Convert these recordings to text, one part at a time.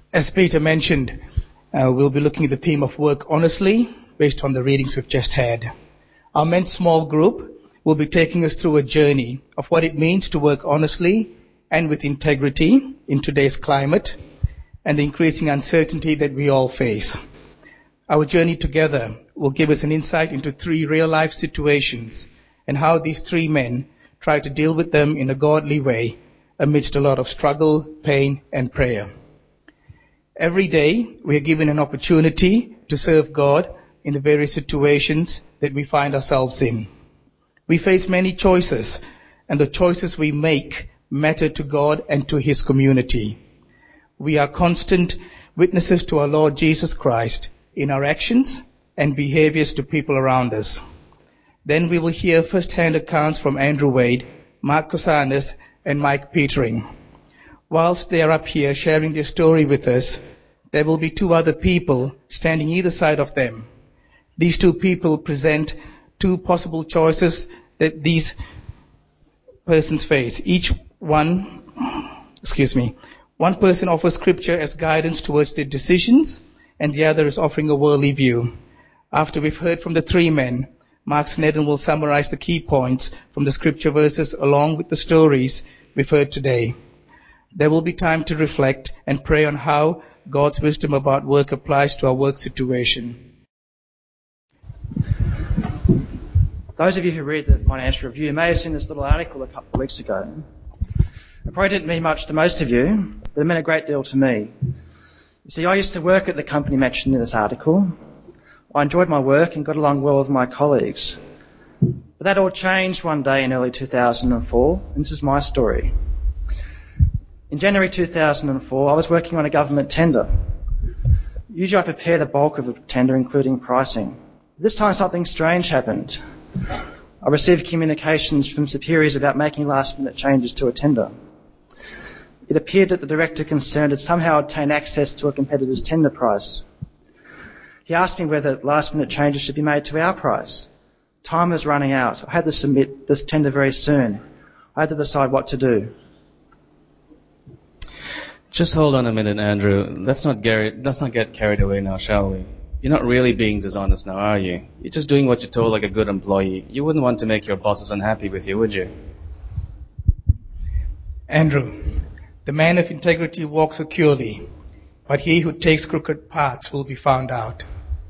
As Peter mentioned, we'll be looking at the theme of work honestly based on the readings we've just had. Our men's small group will be taking us through a journey of what it means to work honestly and with integrity in today's climate and the increasing uncertainty that we all face. Our journey together will give us an insight into 3 real-life situations and how these 3 men try to deal with them in a godly way amidst a lot of struggle, pain, and prayer. Every day, we are given an opportunity to serve God in the various situations that we find ourselves in. We face many choices, and the choices we make matter to God and to His community. We are constant witnesses to our Lord Jesus Christ in our actions and behaviors to people around us. Then we will hear first-hand accounts from Andrew Wade, Mark Kosanis, and Mike Petering. Whilst they are up here sharing their story with us, there will be 2 other people standing either side of them. These 2 people present 2 possible choices that these persons face. One person offers scripture as guidance towards their decisions, and the other is offering a worldly view. After we've heard from the 3 men, Mark Snedden will summarize the key points from the scripture verses along with the stories we've heard today. There will be time to reflect and pray on how God's wisdom about work applies to our work situation. Those of you who read the Financial Review may have seen this little article a couple of weeks ago. It probably didn't mean much to most of you, but it meant a great deal to me. You see, I used to work at the company mentioned in this article. I enjoyed my work and got along well with my colleagues. But that all changed one day in early 2004, and this is my story. In January 2004, I was working on a government tender. Usually I prepare the bulk of a tender, including pricing. This time something strange happened. I received communications from superiors about making last-minute changes to a tender. It appeared that the director concerned had somehow obtained access to a competitor's tender price. He asked me whether last-minute changes should be made to our price. Time was running out. I had to submit this tender very soon. I had to decide what to do. Just hold on a minute, Andrew. Let's not get carried away now, shall we? You're not really being dishonest now, are you? You're just doing what you're told like a good employee. You wouldn't want to make your bosses unhappy with you, would you? Andrew, the man of integrity walks securely, but he who takes crooked paths will be found out.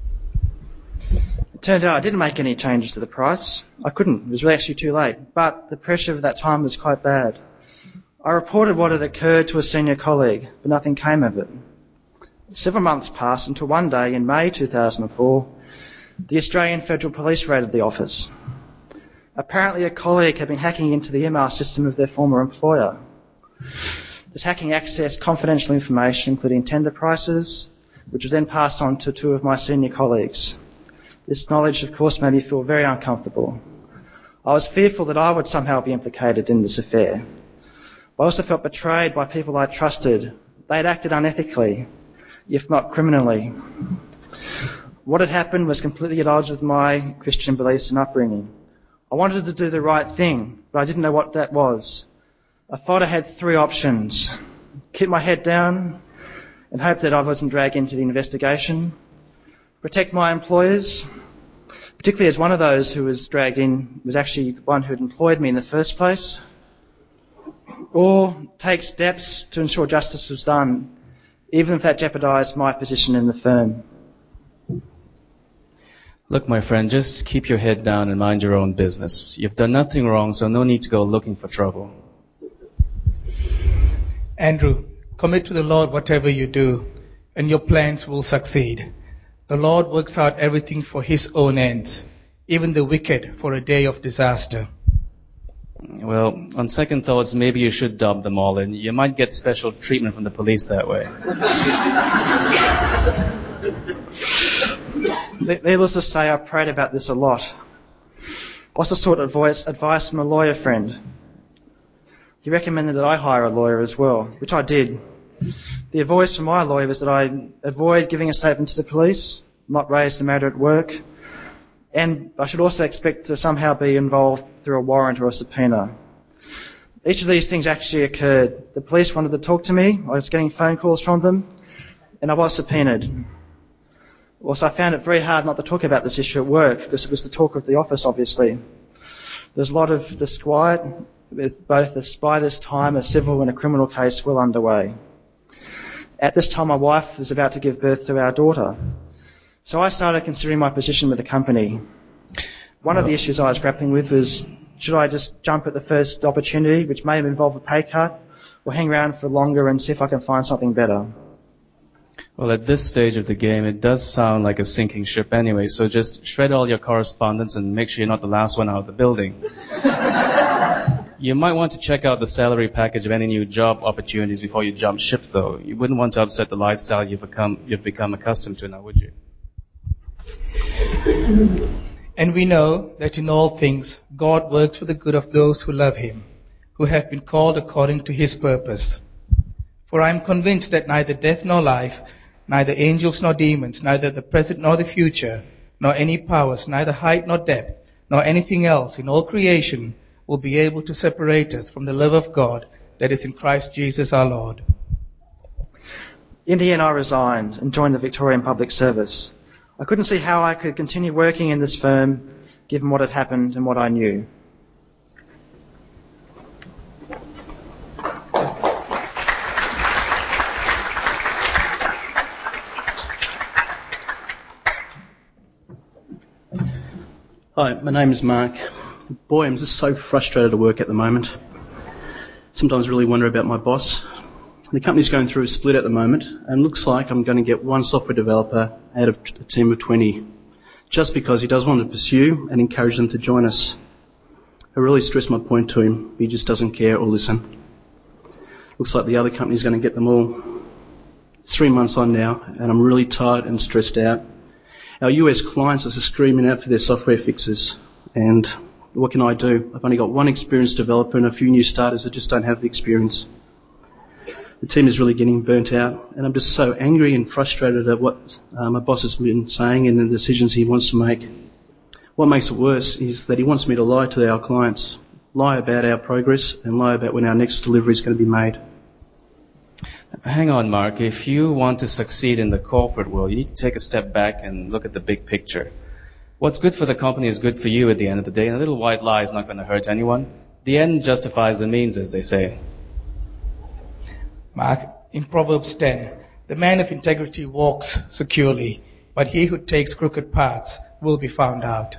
It turned out I didn't make any changes to the price. I couldn't. It was really actually too late. But the pressure of that time was quite bad. I reported what had occurred to a senior colleague, but nothing came of it. Several months passed until one day in May 2004, the Australian Federal Police raided the office. Apparently a colleague had been hacking into the email system of their former employer. This hacking accessed confidential information, including tender prices, which was then passed on to 2 of my senior colleagues. This knowledge, of course, made me feel very uncomfortable. I was fearful that I would somehow be implicated in this affair. I also felt betrayed by people I trusted. They had acted unethically, if not criminally. What had happened was completely at odds with my Christian beliefs and upbringing. I wanted to do the right thing, but I didn't know what that was. I thought I had 3 options. Keep my head down and hope that I wasn't dragged into the investigation. Protect my employers, particularly as one of those who was dragged in was actually the one who had employed me in the first place. Or take steps to ensure justice was done, even if that jeopardised my position in the firm. Look, my friend, just keep your head down and mind your own business. You've done nothing wrong, so no need to go looking for trouble. Andrew, commit to the Lord whatever you do, and your plans will succeed. The Lord works out everything for His own ends, even the wicked for a day of disaster. Well, on second thoughts, maybe you should dub them all in. You might get special treatment from the police that way. Needless to say, I prayed about this a lot. I also sought advice from a lawyer friend. He recommended that I hire a lawyer as well, which I did. The advice from my lawyer was that I avoid giving a statement to the police, not raise the matter at work, and I should also expect to somehow be involved through a warrant or a subpoena. Each of these things actually occurred. The police wanted to talk to me. I was getting phone calls from them. and I was subpoenaed. Also, I found it very hard not to talk about this issue at work because it was the talk of the office, obviously. There's a lot of disquiet with by this time a civil and a criminal case well underway. At this time, my wife was about to give birth to our daughter. So I started considering my position with the company. One of the issues I was grappling with was, should I just jump at the first opportunity, which may involve a pay cut, or hang around for longer and see if I can find something better? Well, at this stage of the game, it does sound like a sinking ship anyway, so just shred all your correspondence and make sure you're not the last one out of the building. You might want to check out the salary package of any new job opportunities before you jump ship, though. You wouldn't want to upset the lifestyle you've become accustomed to now, would you? And we know that in all things, God works for the good of those who love him, who have been called according to his purpose. For I am convinced that neither death nor life, neither angels nor demons, neither the present nor the future, nor any powers, neither height nor depth, nor anything else in all creation will be able to separate us from the love of God that is in Christ Jesus our Lord. In the end, I resigned and joined the Victorian Public Service. I couldn't see how I could continue working in this firm, given what had happened and what I knew. Hi, my name is Mark. Boy, I'm just so frustrated at work at the moment. Sometimes really wonder about my boss. The company's going through a split at the moment, and looks like I'm going to get one software developer out of a team of 20, just because he does want to pursue and encourage them to join us. I really stress my point to him. He just doesn't care or listen. Looks like the other company's going to get them all. It's 3 months on now, and I'm really tired and stressed out. Our US clients are screaming out for their software fixes, and what can I do? I've only got one experienced developer and a few new starters that just don't have the experience. The team is really getting burnt out, and I'm just so angry and frustrated at what my boss has been saying and the decisions he wants to make. What makes it worse is that he wants me to lie to our clients, lie about our progress, and lie about when our next delivery is going to be made. Hang on, Mark. If you want to succeed in the corporate world, you need to take a step back and look at the big picture. What's good for the company is good for you at the end of the day, and a little white lie is not going to hurt anyone. The end justifies the means, as they say. Mark, in Proverbs 10, the man of integrity walks securely, but he who takes crooked paths will be found out.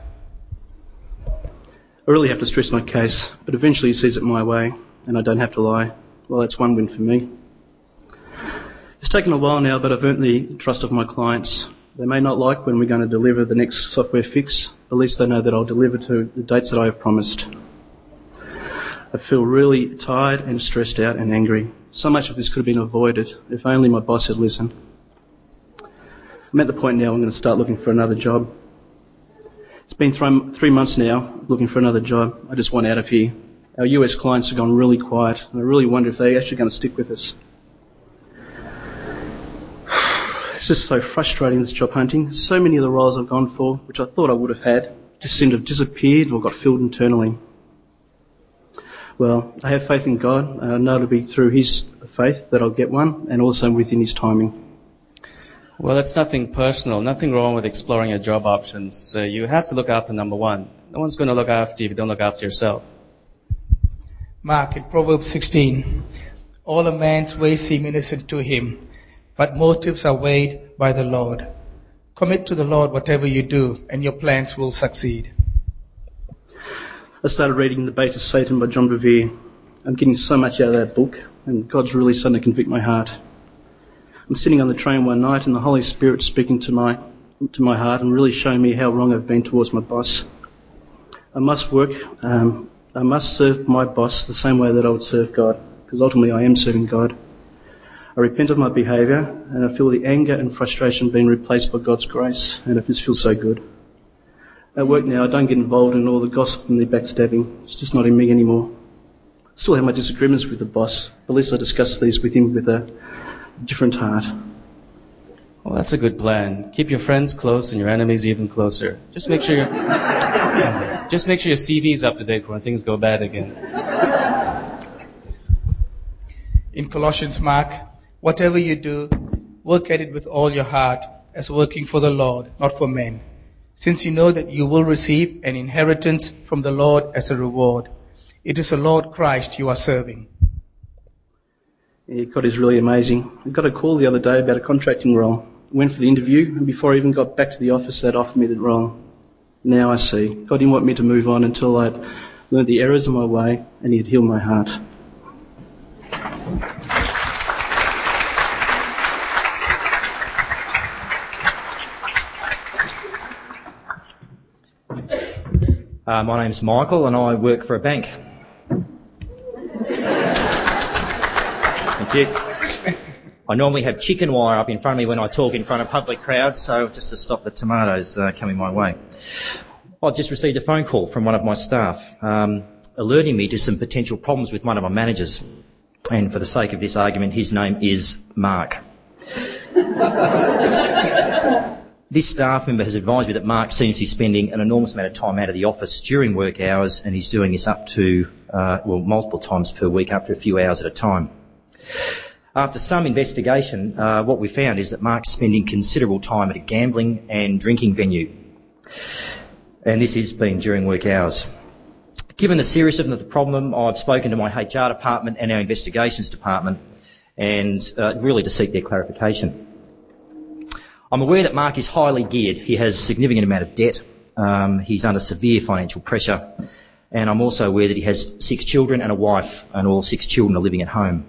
I really have to stress my case, but eventually he sees it my way, and I don't have to lie. Well, that's one win for me. It's taken a while now, but I've earned the trust of my clients. They may not like when we're going to deliver the next software fix, but at least they know that I'll deliver to the dates that I have promised. I feel really tired and stressed out and angry. So much of this could have been avoided if only my boss had listened. I'm at the point now I'm going to start looking for another job. It's been 3 months now looking for another job. I just want out of here. Our US clients have gone really quiet, and I really wonder if they're actually going to stick with us. It's just so frustrating, this job hunting. So many of the roles I've gone for, which I thought I would have had, just seem to have disappeared or got filled internally. Well, I have faith in God. I know it'll be through His faith that I'll get one, and also within His timing. Well, it's nothing personal, nothing wrong with exploring your job options. You have to look after number one. No one's going to look after you if you don't look after yourself. Mark, in Proverbs 16, all a man's ways seem innocent to him, but motives are weighed by the Lord. Commit to the Lord whatever you do, and your plans will succeed. I started reading The Bait of Satan by John Bevere. I'm getting so much out of that book, and God's really starting to convict my heart. I'm sitting on the train one night, and the Holy Spirit speaking to my heart and really showing me how wrong I've been towards my boss. I must serve my boss the same way that I would serve God, because ultimately I am serving God. I repent of my behaviour, and I feel the anger and frustration being replaced by God's grace, and it just feels so good. At work now, I don't get involved in all the gossip and the backstabbing. It's just not in me anymore. I still have my disagreements with the boss, but at least I discuss these with him with a different heart. Well, that's a good plan. Keep your friends close and your enemies even closer. Just make sure your CV's up to date for when things go bad again. In Colossians, Mark, whatever you do, work at it with all your heart, as working for the Lord, not for men, since you know that you will receive an inheritance from the Lord as a reward. It is the Lord Christ you are serving. Yeah, God is really amazing. I got a call the other day about a contracting role. I went for the interview, and before I even got back to the office, they'd offered me the role. Now I see. God didn't want me to move on until I'd learned the errors of my way, and He'd healed my heart. My name's Michael and I work for a bank. Thank you. I normally have chicken wire up in front of me when I talk in front of public crowds, so just to stop the tomatoes coming my way. I've just received a phone call from one of my staff alerting me to some potential problems with one of my managers. And for the sake of this argument, his name is Mark. This staff member has advised me that Mark seems to be spending an enormous amount of time out of the office during work hours, and he's doing this up to, multiple times per week, up to a few hours at a time. After some investigation, what we found is that Mark's spending considerable time at a gambling and drinking venue, and this has been during work hours. Given the seriousness of the problem, I've spoken to my HR department and our investigations department, and really to seek their clarification. I'm aware that Mark is highly geared. He has a significant amount of debt. He's under severe financial pressure. And I'm also aware that he has 6 children and a wife, and all 6 children are living at home.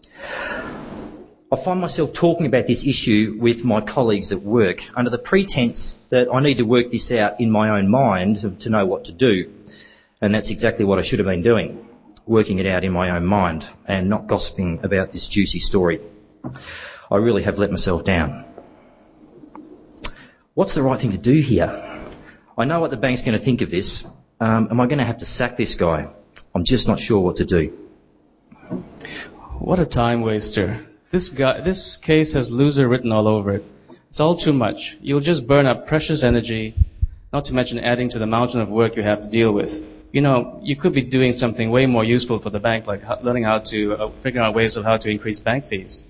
I find myself talking about this issue with my colleagues at work under the pretense that I need to work this out in my own mind to know what to do. And that's exactly what I should have been doing, working it out in my own mind and not gossiping about this juicy story. I really have let myself down. What's the right thing to do here? I know what the bank's going to think of this. Am I going to have to sack this guy? I'm just not sure what to do. What a time waster. This case has loser written all over it. It's all too much. You'll just burn up precious energy, not to mention adding to the mountain of work you have to deal with. You know, you could be doing something way more useful for the bank, like learning how to figure out ways of how to increase bank fees.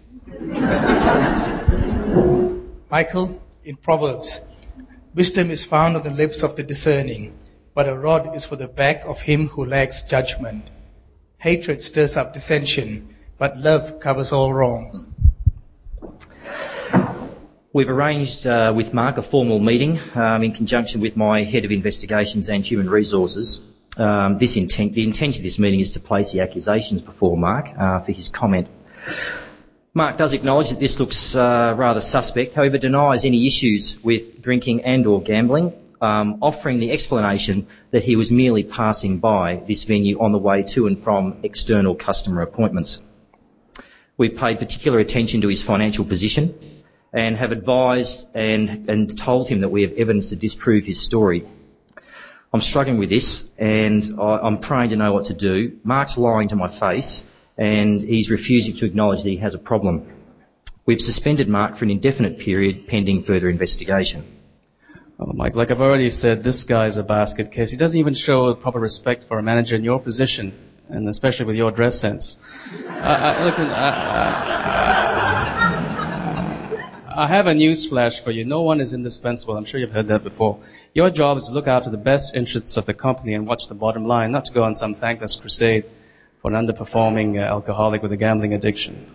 Michael, in Proverbs, wisdom is found on the lips of the discerning, but a rod is for the back of him who lacks judgment. Hatred stirs up dissension, but love covers all wrongs. We've arranged with Mark a formal meeting in conjunction with my head of investigations and human resources. The intent of this meeting is to place the accusations before Mark for his comment. Mark does acknowledge that this looks rather suspect, however denies any issues with drinking and or gambling, offering the explanation that he was merely passing by this venue on the way to and from external customer appointments. We've paid particular attention to his financial position and have advised and told him that we have evidence to disprove his story. I'm struggling with this and I'm praying to know what to do. Mark's lying to my face and he's refusing to acknowledge that he has a problem. We've suspended Mark for an indefinite period pending further investigation. Oh, Mike, like I've already said, this guy's a basket case. He doesn't even show proper respect for a manager in your position, and especially with your dress sense. I have a news flash for you. No one is indispensable. I'm sure you've heard that before. Your job is to look after the best interests of the company and watch the bottom line, not to go on some thankless crusade for an underperforming alcoholic with a gambling addiction.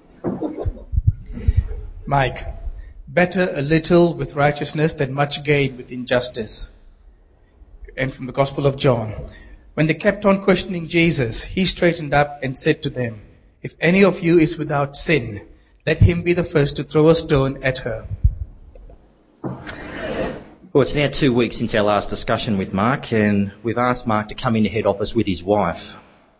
Mike, better a little with righteousness than much gain with injustice. And from the Gospel of John, when they kept on questioning Jesus, he straightened up and said to them, "If any of you is without sin, let him be the first to throw a stone at her." Well, it's now 2 weeks since our last discussion with Mark, and we've asked Mark to come into head office with his wife.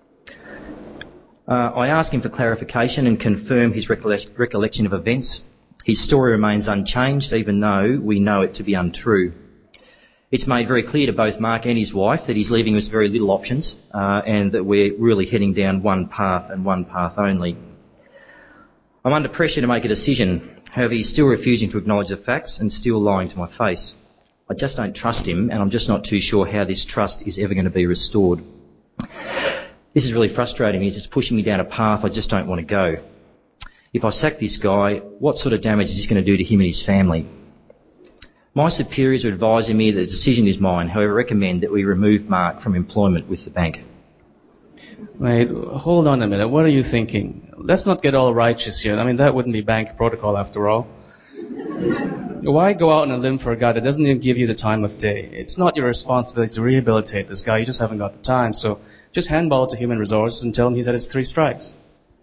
I asked him for clarification and confirm his recollection of events. His story remains unchanged, even though we know it to be untrue. It's made very clear to both Mark and his wife that he's leaving us very little options, and that we're really heading down one path and one path only. I'm under pressure to make a decision. However, he's still refusing to acknowledge the facts and still lying to my face. I just don't trust him, and I'm just not too sure how this trust is ever going to be restored. This is really frustrating me. It's pushing me down a path I just don't want to go. If I sack this guy, what sort of damage is this going to do to him and his family? My superiors are advising me that the decision is mine, however, recommend that we remove Mark from employment with the bank. Wait, hold on a minute. What are you thinking? Let's not get all righteous here. I mean, that wouldn't be bank protocol after all. Why go out on a limb for a guy that doesn't even give you the time of day? It's not your responsibility to rehabilitate this guy. You just haven't got the time. So just handball it to human resources and tell him he's had his 3 strikes.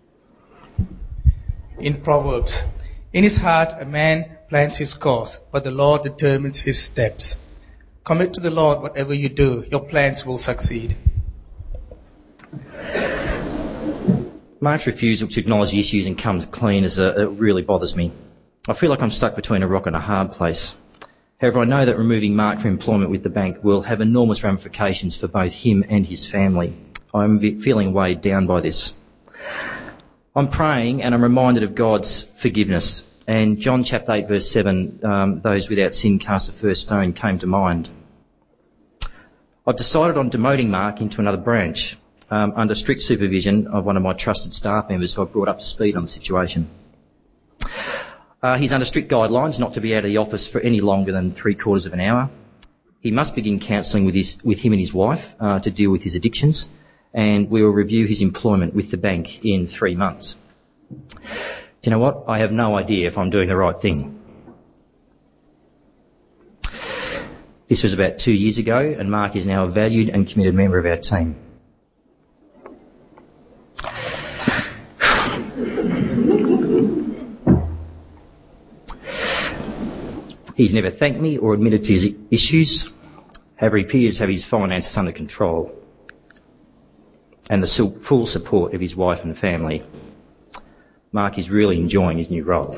In Proverbs, in his heart a man plans his course, but the Lord determines his steps. Commit to the Lord whatever you do. Your plans will succeed. Mark's refusal to acknowledge the issues and come clean it really bothers me. I feel like I'm stuck between a rock and a hard place. However, I know that removing Mark from employment with the bank will have enormous ramifications for both him and his family. I'm feeling weighed down by this. I'm praying and I'm reminded of God's forgiveness. And John chapter 8 verse 7, those without sin cast the first stone, came to mind. I've decided on demoting Mark into another branch under strict supervision of one of my trusted staff members who I've brought up to speed on the situation. He's under strict guidelines not to be out of the office for any longer than 3/4 of an hour. He must begin counselling with him and his wife to deal with his addictions, and we will review his employment with the bank in 3 months. Do you know what? I have no idea if I'm doing the right thing. This was about 2 years ago, and Mark is now a valued and committed member of our team. He's never thanked me or admitted to his issues. However, he appears to have his finances under control and the full support of his wife and family. Mark is really enjoying his new role.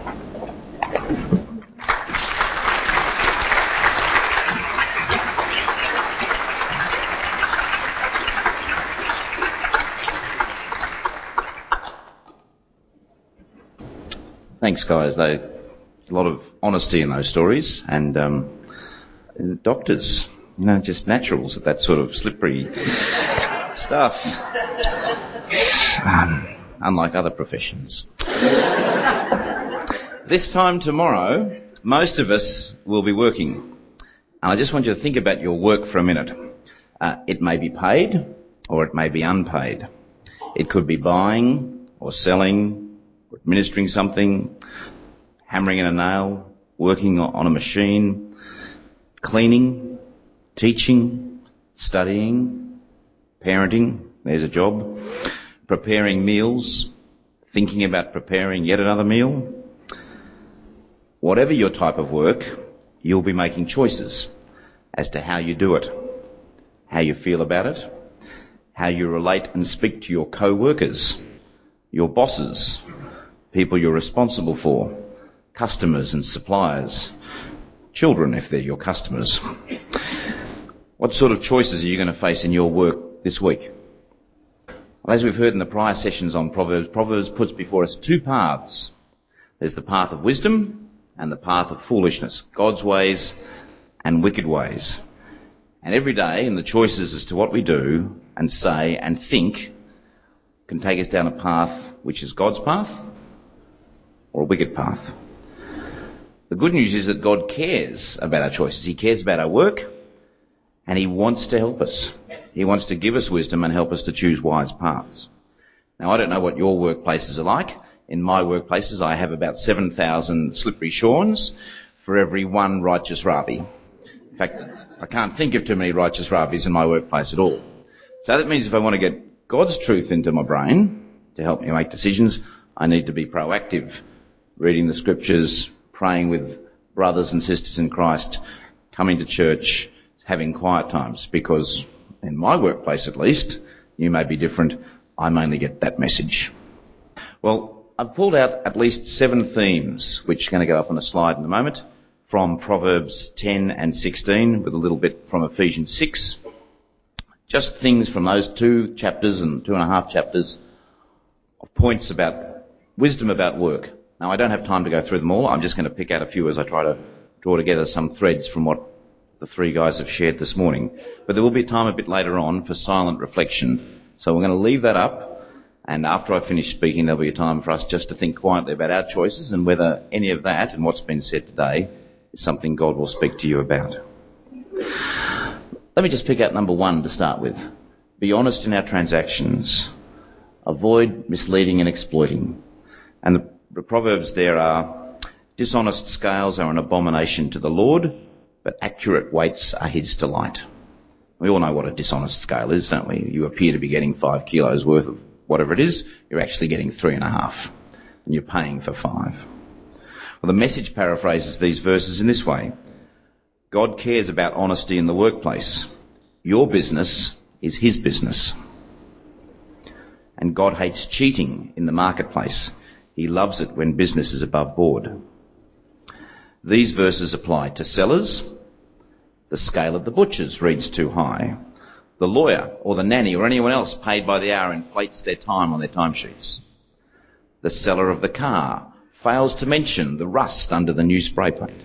Thanks, guys. A lot of honesty in those stories, and doctors, just naturals at that sort of slippery stuff, unlike other professions. This time tomorrow, most of us will be working, and I just want you to think about your work for a minute. It may be paid, or it may be unpaid. It could be buying or selling, or administering something, hammering in a nail, working on a machine, cleaning, teaching, studying, parenting, there's a job, preparing meals, thinking about preparing yet another meal. Whatever your type of work, you'll be making choices as to how you do it, how you feel about it, how you relate and speak to your co-workers, your bosses, people you're responsible for, customers and suppliers, children if they're your customers. What sort of choices are you going to face in your work this week? Well, as we've heard in the prior sessions on Proverbs, Proverbs puts before us 2 paths. There's the path of wisdom and the path of foolishness, God's ways and wicked ways. And every day in the choices as to what we do and say and think can take us down a path which is God's path or a wicked path. The good news is that God cares about our choices. He cares about our work, and he wants to help us. He wants to give us wisdom and help us to choose wise paths. Now, I don't know what your workplaces are like. In my workplaces, I have about 7,000 slippery Shawns for every one righteous Ravi. In fact, I can't think of too many righteous Ravis in my workplace at all. So that means if I want to get God's truth into my brain to help me make decisions, I need to be proactive, reading the scriptures, praying with brothers and sisters in Christ, coming to church, having quiet times, because in my workplace at least, you may be different, I mainly get that message. Well, I've pulled out at least 7 themes, which are going to go up on a slide in a moment, from Proverbs 10 and 16, with a little bit from Ephesians 6. Just things from those 2 chapters and 2.5 chapters of points about wisdom about work. Now, I don't have time to go through them all. I'm just going to pick out a few as I try to draw together some threads from what the 3 guys have shared this morning. But there will be time a bit later on for silent reflection. So we're going to leave that up And after I finish speaking, there'll be a time for us just to think quietly about our choices and whether any of that and what's been said today is something God will speak to you about. Let me just pick out number 1 to start with. Be honest in our transactions. Avoid misleading and exploiting. And the proverbs there are, dishonest scales are an abomination to the Lord, but accurate weights are his delight. We all know what a dishonest scale is, don't we? You appear to be getting 5 kilos worth of whatever it is, you're actually getting 3.5, and you're paying for 5. Well, the Message paraphrases these verses in this way. God cares about honesty in the workplace. Your business is his business. And God hates cheating in the marketplace. He loves it when business is above board. These verses apply to sellers. The scale of the butchers reads too high. The lawyer or the nanny or anyone else paid by the hour inflates their time on their timesheets. The seller of the car fails to mention the rust under the new spray paint.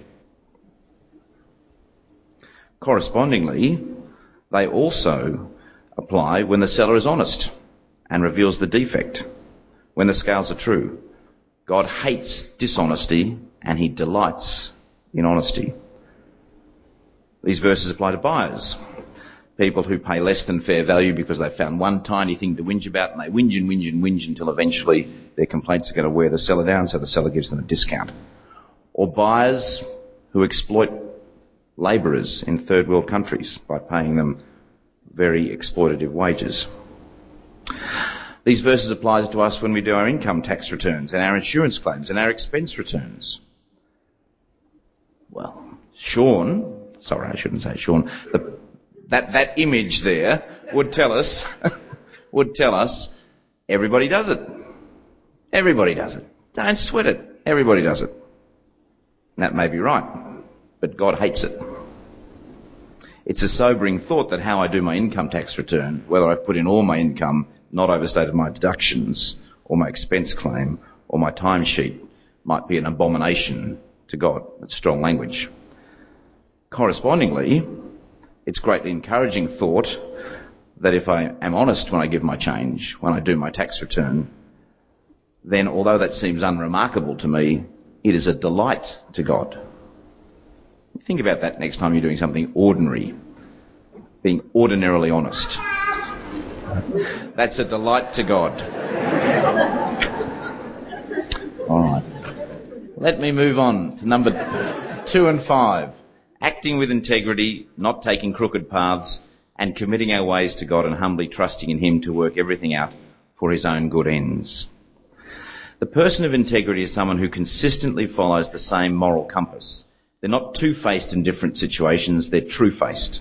Correspondingly, they also apply when the seller is honest and reveals the defect, when the scales are true. God hates dishonesty and he delights in honesty. These verses apply to buyers. People who pay less than fair value because they've found one tiny thing to whinge about, and they whinge and whinge and whinge until eventually their complaints are going to wear the seller down, so the seller gives them a discount. Or buyers who exploit labourers in third world countries by paying them very exploitative wages. These verses apply to us when we do our income tax returns and our insurance claims and our expense returns. Well, Sean, that image there would tell us, everybody does it. Everybody does it. Don't sweat it. Everybody does it. And that may be right, but God hates it. It's a sobering thought that how I do my income tax return, whether I've put in all my income, not overstated my deductions, or my expense claim, or my timesheet, might be an abomination to God. That's strong language. Correspondingly, it's greatly encouraging thought that if I am honest when I give my change, when I do my tax return, then although that seems unremarkable to me, it is a delight to God. Think about that next time you're doing something ordinary, being ordinarily honest. That's a delight to God. All right. Let me move on to number 2 and 5. Acting with integrity, not taking crooked paths, and committing our ways to God and humbly trusting in him to work everything out for his own good ends. The person of integrity is someone who consistently follows the same moral compass. They're not two-faced in different situations, they're true-faced.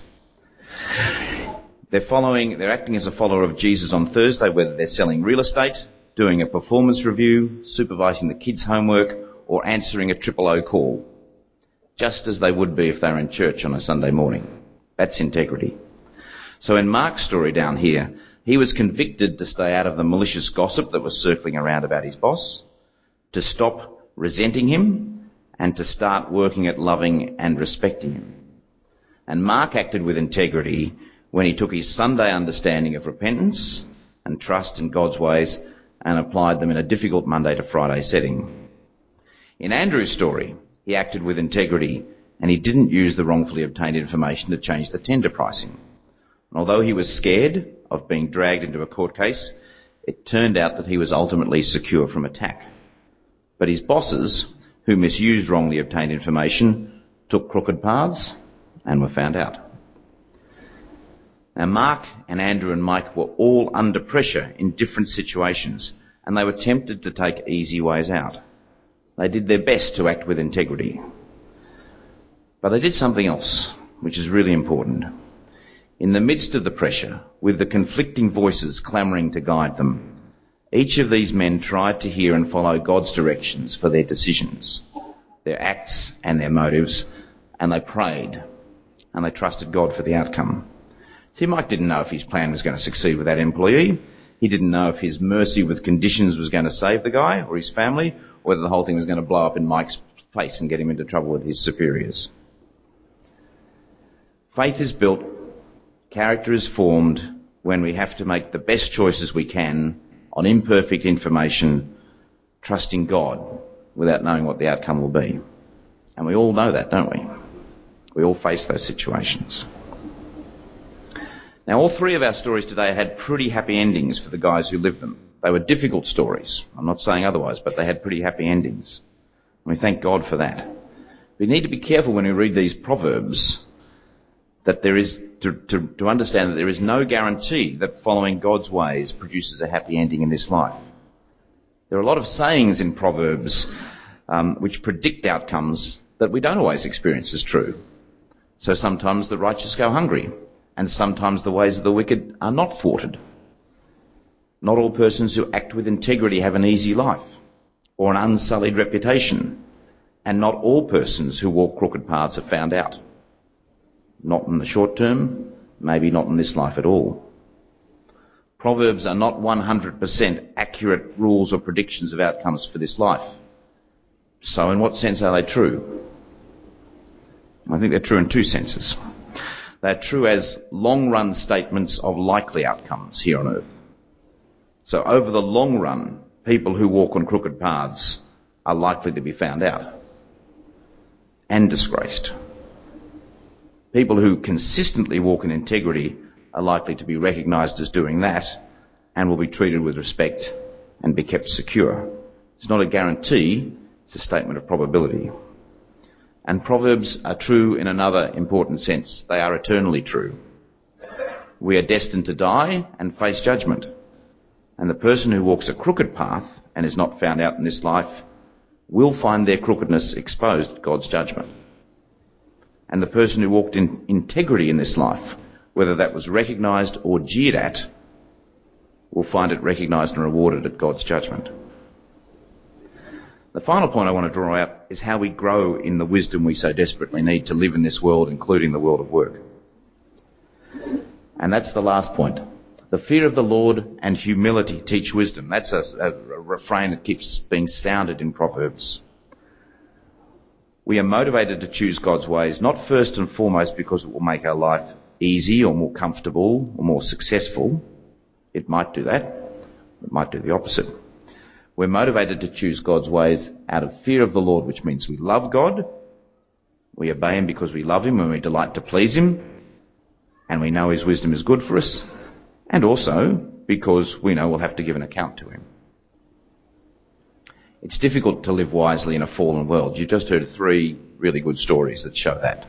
They're acting as a follower of Jesus on Thursday, whether they're selling real estate, doing a performance review, supervising the kids' homework, or answering a 000 call, just as they would be if they were in church on a Sunday morning. That's integrity. So in Mark's story down here, he was convicted to stay out of the malicious gossip that was circling around about his boss, to stop resenting him, and to start working at loving and respecting him. And Mark acted with integrity when he took his Sunday understanding of repentance and trust in God's ways and applied them in a difficult Monday to Friday setting. In Andrew's story, he acted with integrity and he didn't use the wrongfully obtained information to change the tender pricing. And although he was scared of being dragged into a court case, it turned out that he was ultimately secure from attack. But his bosses, who misused wrongly obtained information, took crooked paths and were found out. Now, Mark and Andrew and Mike were all under pressure in different situations, and they were tempted to take easy ways out. They did their best to act with integrity. But they did something else, which is really important. In the midst of the pressure, with the conflicting voices clamouring to guide them, each of these men tried to hear and follow God's directions for their decisions, their acts and their motives, and they prayed, and they trusted God for the outcome. See, Mike didn't know if his plan was going to succeed with that employee. He didn't know if his mercy with conditions was going to save the guy or his family, or whether the whole thing was going to blow up in Mike's face and get him into trouble with his superiors. Faith is built, character is formed when we have to make the best choices we can on imperfect information, trusting God without knowing what the outcome will be. And we all know that, don't we? We all face those situations. Now, all three of our stories today had pretty happy endings for the guys who lived them. They were difficult stories. I'm not saying otherwise, but they had pretty happy endings. And we thank God for that. We need to be careful when we read these proverbs that there is, to understand that there is no guarantee that following God's ways produces a happy ending in this life. There are a lot of sayings in Proverbs which predict outcomes that we don't always experience as true. So sometimes the righteous go hungry, and sometimes the ways of the wicked are not thwarted. Not all persons who act with integrity have an easy life or an unsullied reputation, and not all persons who walk crooked paths are found out. Not in the short term, maybe not in this life at all. Proverbs are not 100% accurate rules or predictions of outcomes for this life. So in what sense are they true? I think they're true in two senses. They're true as long-run statements of likely outcomes here on earth. So over the long run, people who walk on crooked paths are likely to be found out and disgraced. People who consistently walk in integrity are likely to be recognised as doing that and will be treated with respect and be kept secure. It's not a guarantee, it's a statement of probability. And Proverbs are true in another important sense. They are eternally true. We are destined to die and face judgment. And the person who walks a crooked path and is not found out in this life will find their crookedness exposed at God's judgment. And the person who walked in integrity in this life, whether that was recognised or jeered at, will find it recognised and rewarded at God's judgment. The final point I want to draw out is how we grow in the wisdom we so desperately need to live in this world, including the world of work. And that's the last point. The fear of the Lord and humility teach wisdom. That's a refrain that keeps being sounded in Proverbs. We are motivated to choose God's ways, not first and foremost because it will make our life easy or more comfortable or more successful. It might do that. It might do the opposite. We're motivated to choose God's ways out of fear of the Lord, which means we love God. We obey Him because we love Him and we delight to please Him. And we know His wisdom is good for us. And also because we know we'll have to give an account to Him. It's difficult to live wisely in a fallen world. You just heard 3 really good stories that show that.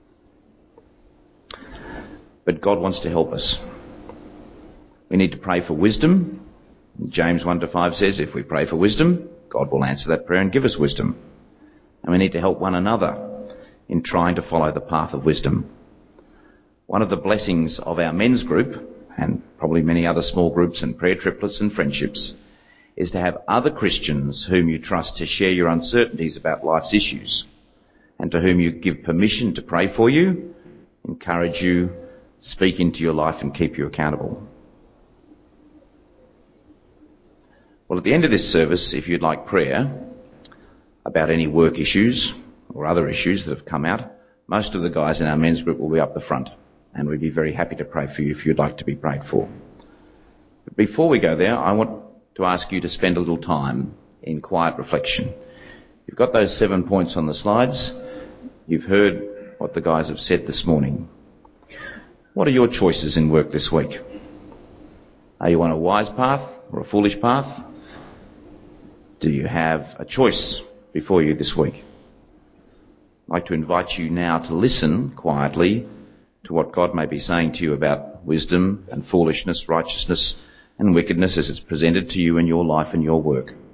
But God wants to help us. We need to pray for wisdom. James 1-5 says, if we pray for wisdom, God will answer that prayer and give us wisdom. And we need to help one another in trying to follow the path of wisdom. One of the blessings of our men's group, and probably many other small groups and prayer triplets and friendships, is to have other Christians whom you trust to share your uncertainties about life's issues and to whom you give permission to pray for you, encourage you, speak into your life and keep you accountable. Well, at the end of this service, if you'd like prayer about any work issues or other issues that have come out, most of the guys in our men's group will be up the front and we'd be very happy to pray for you if you'd like to be prayed for. But before we go there, I want to ask you to spend a little time in quiet reflection. You've got those 7 points on the slides. You've heard what the guys have said this morning. What are your choices in work this week? Are you on a wise path or a foolish path? Do you have a choice before you this week? I'd like to invite you now to listen quietly to what God may be saying to you about wisdom and foolishness, righteousness and wickedness as it's presented to you in your life and your work.